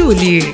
Julie.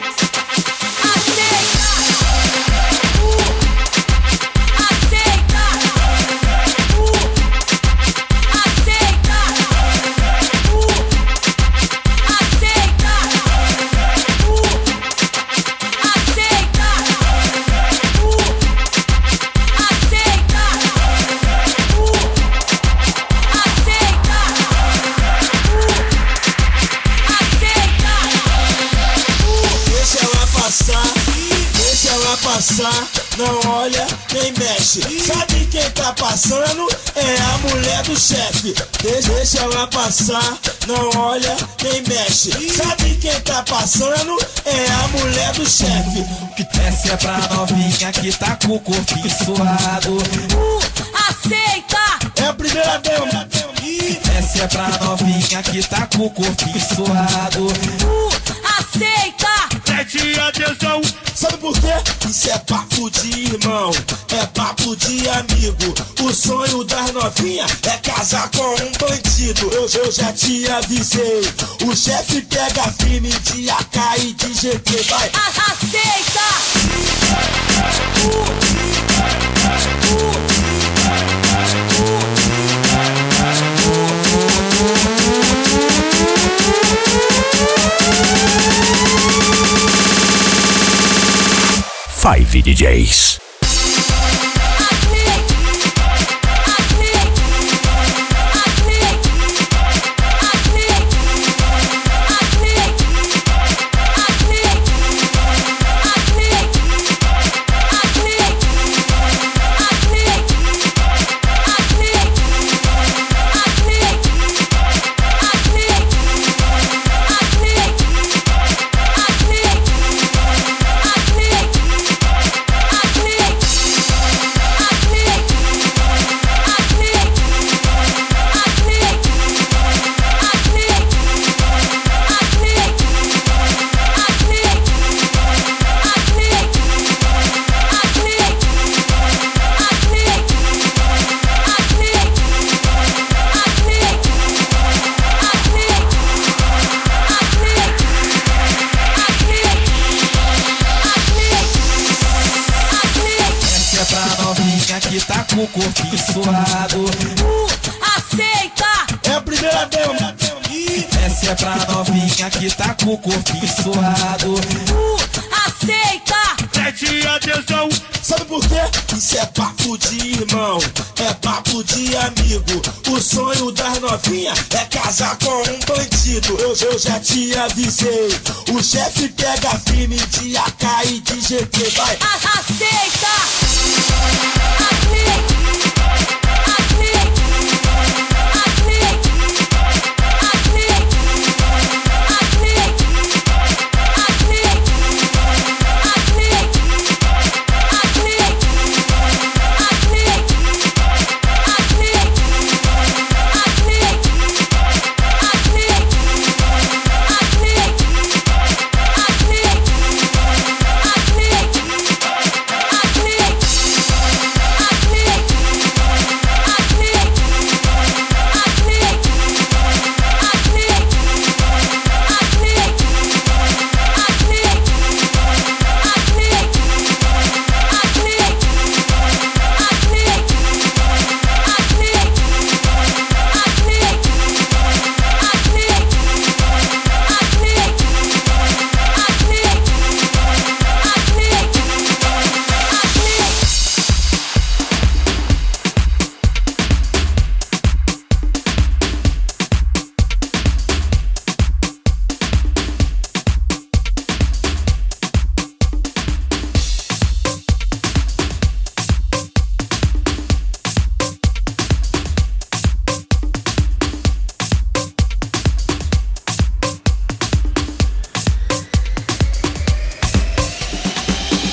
Deixa ela passar, não olha nem mexe. Sabe quem tá passando? É a mulher do chefe. Deixa ela passar, não olha nem mexe. Sabe quem tá passando? É a mulher do chefe. Essa é pra novinha que tá com o corpinho suado. Aceita! É a primeira dama. Essa é pra novinha que tá com o corpinho suado. Aceita! Preste atenção. Sabe por quê? Isso é papo de irmão, é papo de amigo. O sonho das novinhas é casar com um bandido. Eu já te avisei. O chefe pega firme de AK e de GT. Vai! Aceita! Five DJs. Que tá com o corpinho suado. Aceita! É a primeira dama. Essa é pra novinha que tá com o corpinho suado. Aceita! Preste atenção. Sabe por quê? Isso é papo de irmão, é papo de amigo. O sonho das novinhas é casar com um bandido. Eu já te avisei. O chefe pega firme de AK e de GT. Vai! Aceita!